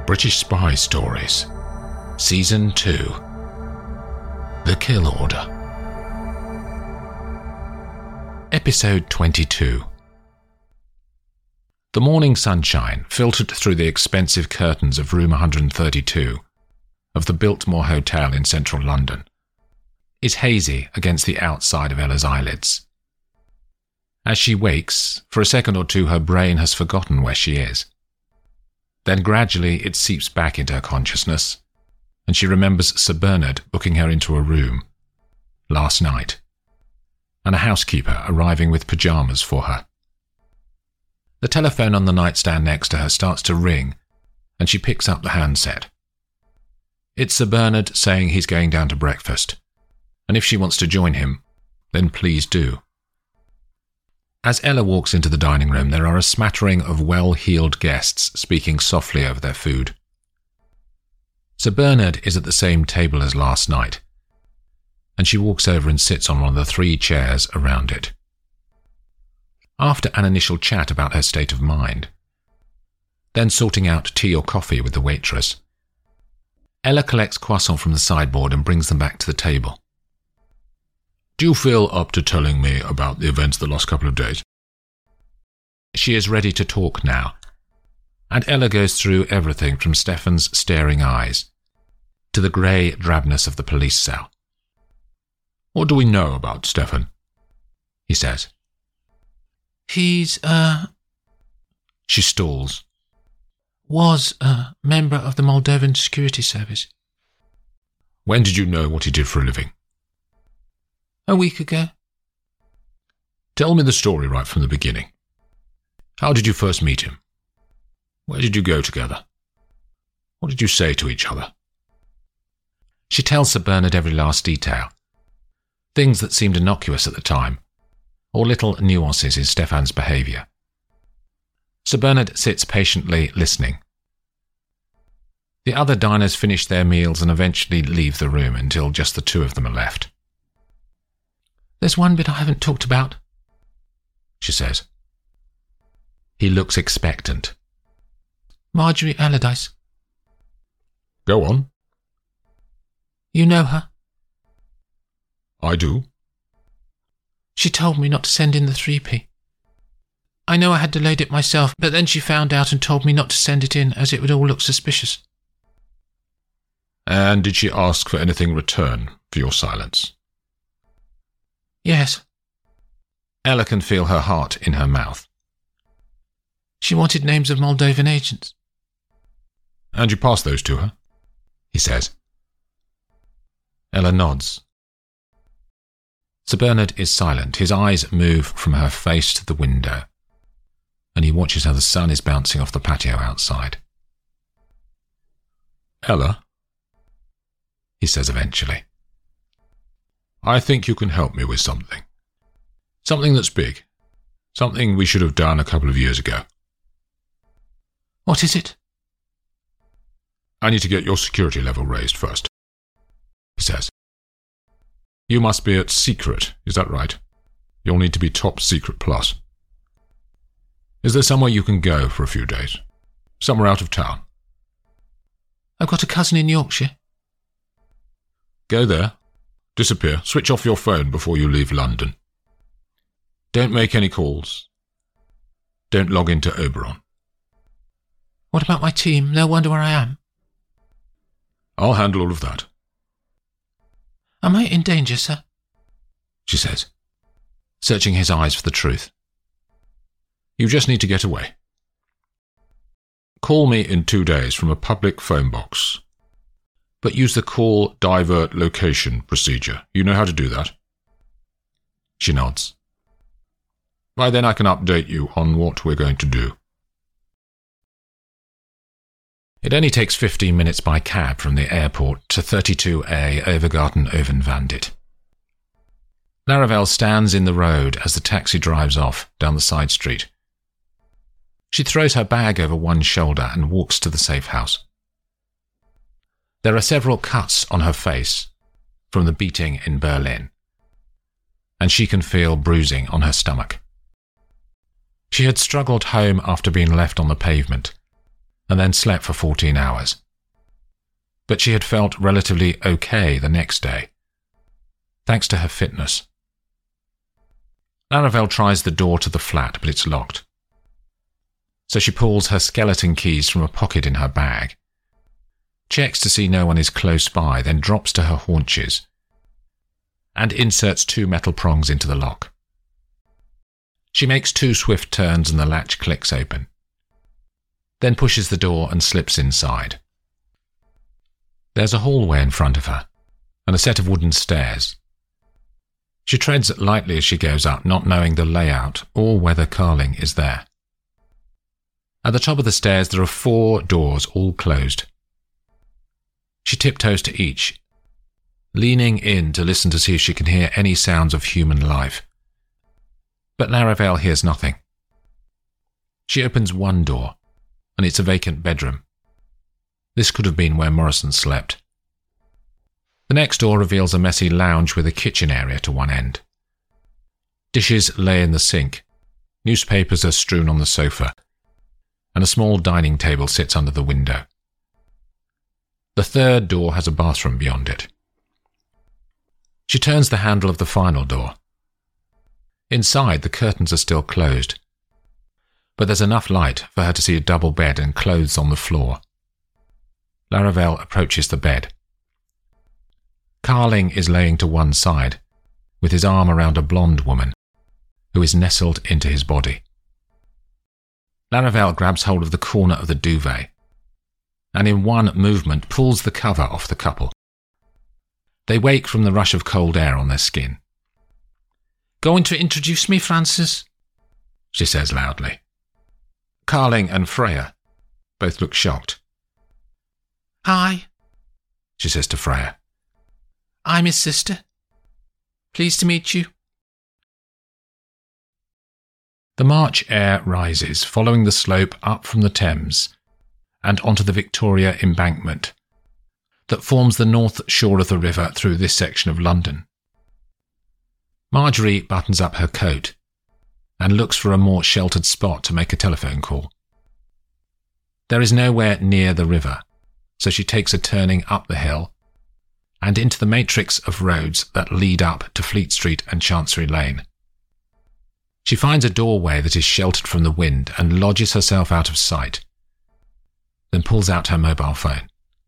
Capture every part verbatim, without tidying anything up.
British Spy Stories, Season two, The Kill Order. Episode twenty-two. The morning sunshine filtered through the expensive curtains of room one hundred thirty-two of the Biltmore Hotel in central London is hazy against the outside of Ella's eyelids. As she wakes, for a second or two her brain has forgotten where she is. Then gradually it seeps back into her consciousness, and she remembers Sir Bernard booking her into a room last night, and a housekeeper arriving with pyjamas for her. The telephone on the nightstand next to her starts to ring, and she picks up the handset. It's Sir Bernard saying he's going down to breakfast, and if she wants to join him, then please do. As Ella walks into the dining room, there are a smattering of well-heeled guests speaking softly over their food. Sir Bernard is at the same table as last night, and she walks over and sits on one of the three chairs around it. After an initial chat about her state of mind, then sorting out tea or coffee with the waitress, Ella collects croissants from the sideboard and brings them back to the table. Do you feel up to telling me about the events of the last couple of days? She is ready to talk now, and Ella goes through everything from Stefan's staring eyes to the grey drabness of the police cell. What do we know about Stefan? He says. He's, uh... She stalls. Was a member of the Moldovan Security Service. When did you know what he did for a living? A week ago. Tell me the story right from the beginning. How did you first meet him? Where did you go together? What did you say to each other? She tells Sir Bernard every last detail. Things that seemed innocuous at the time, or little nuances in Stefan's behaviour. Sir Bernard sits patiently listening. The other diners finish their meals and eventually leave the room until just the two of them are left. There's one bit I haven't talked about, she says. He looks expectant. Marjorie Allardyce. Go on. You know her? I do. She told me not to send in the three p. I know I had delayed it myself, but then she found out and told me not to send it in as it would all look suspicious. And did she ask for anything in return for your silence? Yes. Ella can feel her heart in her mouth. She wanted names of Moldovan agents. And you passed those to her? He says. Ella nods. Sir Bernard is silent. His eyes move from her face to the window, and he watches how the sun is bouncing off the patio outside. Ella, he says eventually. I think you can help me with something. Something that's big. Something we should have done a couple of years ago. What is it? I need to get your security level raised first, he says. You must be at secret, is that right? You'll need to be top secret plus. Is there somewhere you can go for a few days? Somewhere out of town? I've got a cousin in Yorkshire. Go there. Disappear. Switch off your phone before you leave London. Don't make any calls. Don't log into Oberon. What about my team? They'll wonder where I am. I'll handle all of that. Am I in danger, sir? She says, searching his eyes for the truth. You just need to get away. Call me in two days from a public phone box. But use the call divert location procedure. You know how to do that? She nods. By then I can update you on what we're going to do. It only takes fifteen minutes by cab from the airport to thirty-two A Overgarten Ovenvandit. Laravel stands in the road as the taxi drives off down the side street. She throws her bag over one shoulder and walks to the safe house. There are several cuts on her face from the beating in Berlin, and she can feel bruising on her stomach. She had struggled home after being left on the pavement, and then slept for fourteen hours. But she had felt relatively okay the next day, thanks to her fitness. Laravel tries the door to the flat, but it's locked. So she pulls her skeleton keys from a pocket in her bag, checks to see no one is close by, then drops to her haunches and inserts two metal prongs into the lock. She makes two swift turns and the latch clicks open, then pushes the door and slips inside. There's a hallway in front of her and a set of wooden stairs. She treads lightly as she goes up, not knowing the layout or whether Carling is there. At the top of the stairs there are four doors, all closed. She tiptoes to each, leaning in to listen to see if she can hear any sounds of human life. But Laravel hears nothing. She opens one door, and it's a vacant bedroom. This could have been where Morrison slept. The next door reveals a messy lounge with a kitchen area to one end. Dishes lay in the sink, newspapers are strewn on the sofa, and a small dining table sits under the window. The third door has a bathroom beyond it. She turns the handle of the final door. Inside, the curtains are still closed, but there's enough light for her to see a double bed and clothes on the floor. Laravel approaches the bed. Carling is laying to one side, with his arm around a blonde woman, who is nestled into his body. Laravel grabs hold of the corner of the duvet, and in one movement pulls the cover off the couple. They wake from the rush of cold air on their skin. "Going to introduce me, Francis?" she says loudly. Carling and Freya both look shocked. "Hi," she says to Freya. "I'm his sister. Pleased to meet you." The March air rises, following the slope up from the Thames and onto the Victoria Embankment that forms the north shore of the river through this section of London. Marjorie buttons up her coat and looks for a more sheltered spot to make a telephone call. There is nowhere near the river, so she takes a turning up the hill and into the matrix of roads that lead up to Fleet Street and Chancery Lane. She finds a doorway that is sheltered from the wind and lodges herself out of sight, then pulls out her mobile phone.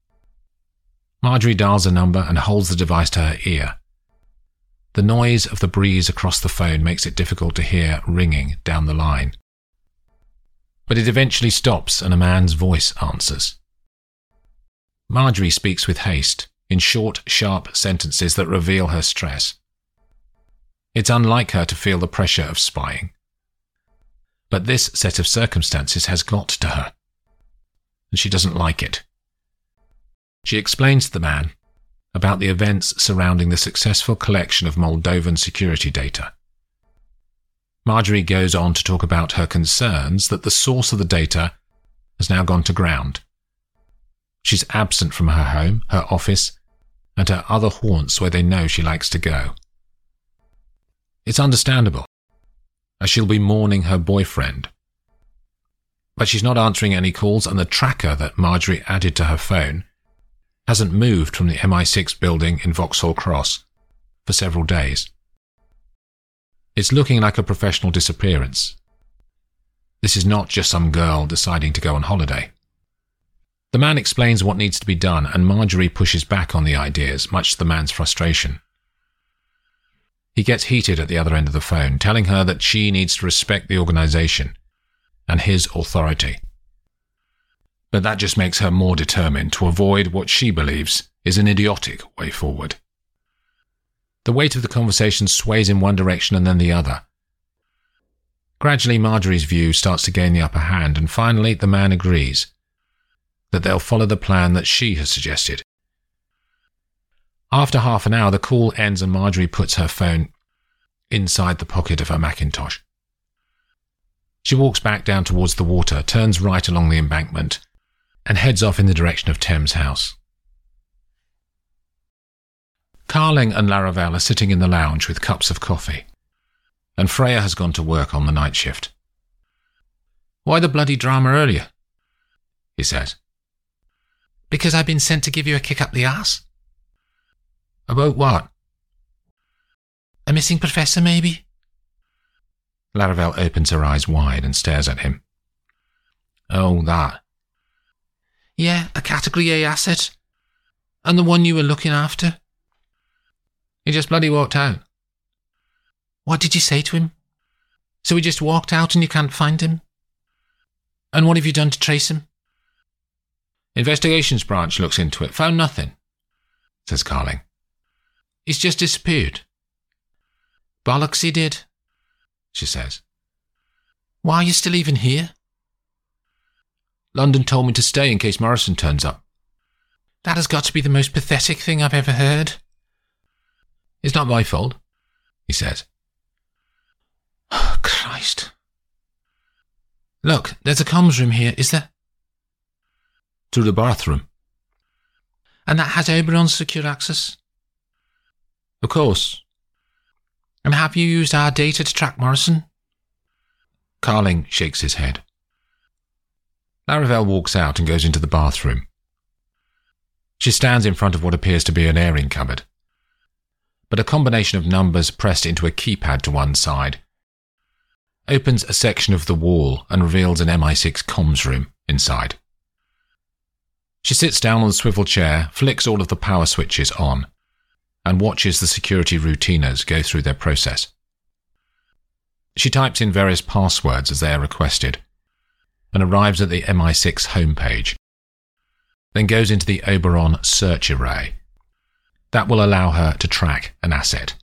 Marjorie dials a number and holds the device to her ear. The noise of the breeze across the phone makes it difficult to hear ringing down the line. But it eventually stops and a man's voice answers. Marjorie speaks with haste, in short, sharp sentences that reveal her stress. It's unlike her to feel the pressure of spying. But this set of circumstances has got to her, and she doesn't like it. She explains to the man about the events surrounding the successful collection of Moldovan security data. Marjorie goes on to talk about her concerns that the source of the data has now gone to ground. She's absent from her home, her office, and her other haunts where they know she likes to go. It's understandable, as she'll be mourning her boyfriend. But she's not answering any calls, and the tracker that Marjorie added to her phone hasn't moved from the M I six building in Vauxhall Cross for several days. It's looking like a professional disappearance. This is not just some girl deciding to go on holiday. The man explains what needs to be done, and Marjorie pushes back on the ideas, much to the man's frustration. He gets heated at the other end of the phone, telling her that she needs to respect the organisation and his authority. But that just makes her more determined to avoid what she believes is an idiotic way forward. The weight of the conversation sways in one direction and then the other. Gradually, Marjorie's view starts to gain the upper hand, and finally the man agrees that they'll follow the plan that she has suggested. After half an hour, the call ends and Marjorie puts her phone inside the pocket of her Macintosh. She walks back down towards the water, turns right along the embankment, and heads off in the direction of Thames House. Carling and Laravel are sitting in the lounge with cups of coffee, and Freya has gone to work on the night shift. "Why the bloody drama earlier?" he says. Because I've been sent to give you a kick up the arse? About what? A missing professor, maybe? Laravel opens her eyes wide and stares at him. Oh, that. Yeah, a Category A asset. And the one you were looking after. He just bloody walked out. What did you say to him? So he just walked out and you can't find him? And what have you done to trace him? Investigations branch looks into it. Found nothing, says Carling. He's just disappeared. Bollocks he did, she says. Why are you still even here? London told me to stay in case Morrison turns up. That has got to be the most pathetic thing I've ever heard. It's not my fault, he says. Oh, Christ. Look, there's a comms room here, is there? To the bathroom. And that has Oberon's secure access? Of course. And have you used our data to track Morrison? Carling shakes his head. Laravel walks out and goes into the bathroom. She stands in front of what appears to be an airing cupboard, but a combination of numbers pressed into a keypad to one side opens a section of the wall and reveals an M I six comms room inside. She sits down on the swivel chair, flicks all of the power switches on, and watches the security routiners go through their process. She types in various passwords as they are requested, and arrives at the M I six homepage, then goes into the Oberon search array. That will allow her to track an asset.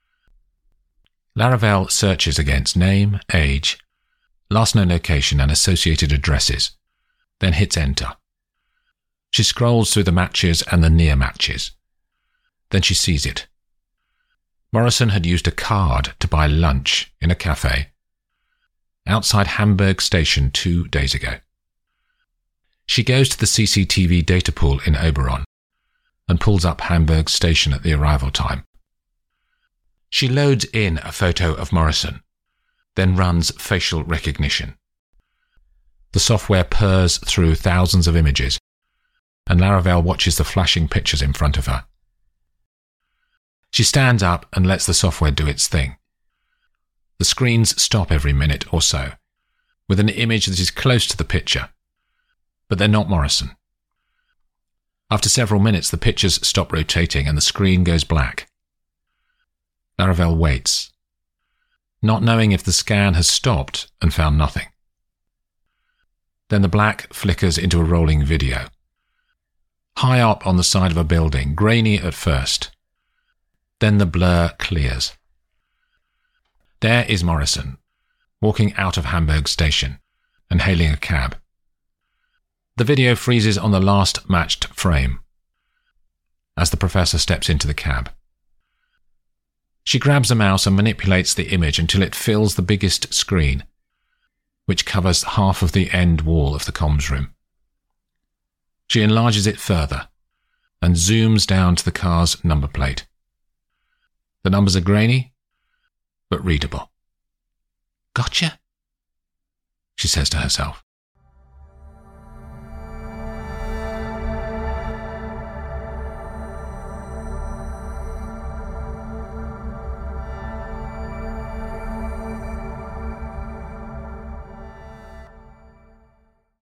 Laravel searches against name, age, last known location and associated addresses, then hits enter. She scrolls through the matches and the near matches. Then she sees it. Morrison had used a card to buy lunch in a cafe outside Hamburg station two days ago. She goes to the C C T V data pool in Oberon and pulls up Hamburg station at the arrival time. She loads in a photo of Morrison, then runs facial recognition. The software purrs through thousands of images, and Laravel watches the flashing pictures in front of her. She stands up and lets the software do its thing. The screens stop every minute or so, with an image that is close to the picture, but they're not Morrison. After several minutes, the pictures stop rotating and the screen goes black. Laravel waits, not knowing if the scan has stopped and found nothing. Then the black flickers into a rolling video. High up on the side of a building, grainy at first. Then the blur clears. There is Morrison, walking out of Hamburg station and hailing a cab. The video freezes on the last matched frame as the professor steps into the cab. She grabs a mouse and manipulates the image until it fills the biggest screen, which covers half of the end wall of the comms room. She enlarges it further and zooms down to the car's number plate. The numbers are grainy, but readable. Gotcha, she says to herself.